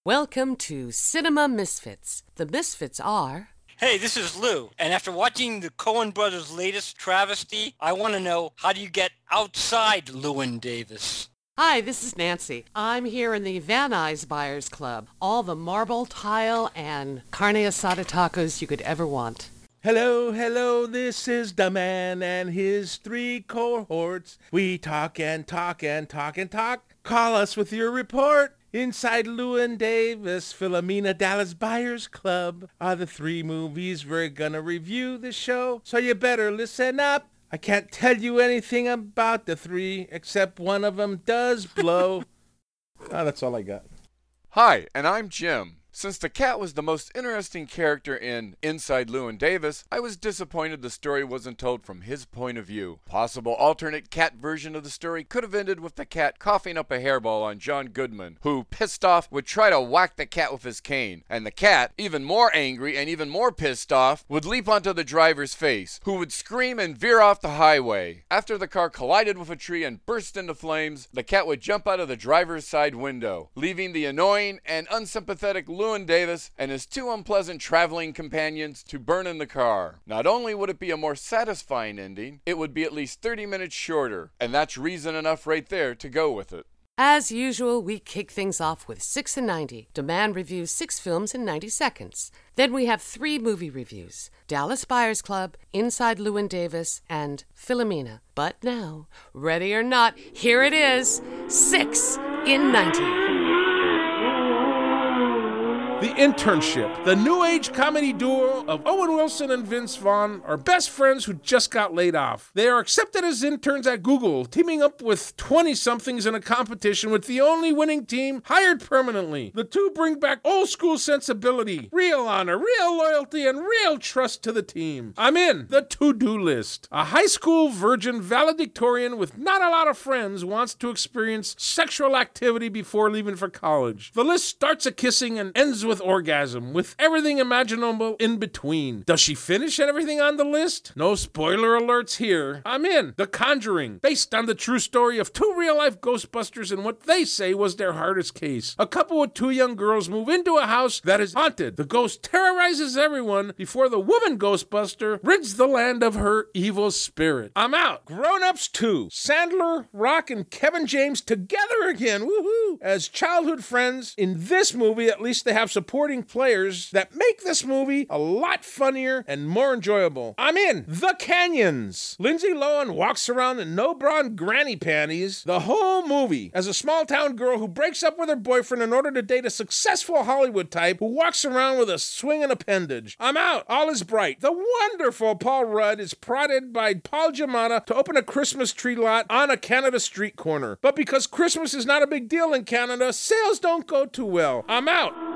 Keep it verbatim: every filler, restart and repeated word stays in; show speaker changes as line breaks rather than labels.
Welcome to Cinema Misfits. The Misfits are...
Hey, this is Lou, and after watching the Coen brothers' latest travesty, I want to know, how do you get outside Llewyn Davis?
Hi, this is Nancy. I'm here in the Van Nuys Buyers Club. All the marble, tile, and carne asada tacos you could ever want.
Hello, hello, this is the man and his three cohorts. We talk and talk and talk and talk. Call us with your report. Inside Llewyn Davis, Philomena, Dallas Buyers Club are the three movies we're gonna review this show, so you better listen up. I can't tell you anything about the three, except one of them does blow. Oh, that's all I got.
Hi, and I'm Jim. Since the cat was the most interesting character in Inside Llewyn Davis, I was disappointed the story wasn't told from his point of view. Possible alternate cat version of the story could have ended with the cat coughing up a hairball on John Goodman, who, pissed off, would try to whack the cat with his cane. And the cat, even more angry and even more pissed off, would leap onto the driver's face, who would scream and veer off the highway. After the car collided with a tree and burst into flames, the cat would jump out of the driver's side window, leaving the annoying and unsympathetic Llewyn Davis and his two unpleasant traveling companions to burn in the car. Not only would it be a more satisfying ending, it would be at least thirty minutes shorter, and that's reason enough right there to go with it.
As usual, we kick things off with six and ninety. Demand reviews six films in ninety seconds. Then we have three movie reviews: Dallas Buyers Club, Inside Llewyn Davis, and Philomena. But now, ready or not, here it is, six in ninety.
The Internship, the new age comedy duo of Owen Wilson and Vince Vaughn, are best friends who just got laid off. They are accepted as interns at Google, teaming up with twenty-somethings in a competition with the only winning team hired permanently. The two bring back old school sensibility, real honor, real loyalty, and real trust to the team. I'm in. The to-do list. A high school virgin valedictorian with not a lot of friends wants to experience sexual activity before leaving for college. The list starts at kissing and ends with with orgasm, with everything imaginable in between. Does she finish everything on the list? No spoiler alerts here. I'm in. The Conjuring, based on the true story of two real-life Ghostbusters and what they say was their hardest case. A couple with two young girls move into a house that is haunted. The ghost terrorizes everyone before the woman Ghostbuster rids the land of her evil spirit. I'm out. Grown Ups two. Sandler, Rock, and Kevin James together again, woohoo, as childhood friends. In this movie, at least they have supporting players that make this movie a lot funnier and more enjoyable. I'm in. The Canyons. Lindsay Lohan walks around in no-bra and granny panties the whole movie as a small-town girl who breaks up with her boyfriend in order to date a successful Hollywood type who walks around with a swinging appendage. I'm out. All is bright. The wonderful Paul Rudd is prodded by Paul Giamatti to open a Christmas tree lot on a Canada street corner. But because Christmas is not a big deal in Canada, sales don't go too well. I'm out.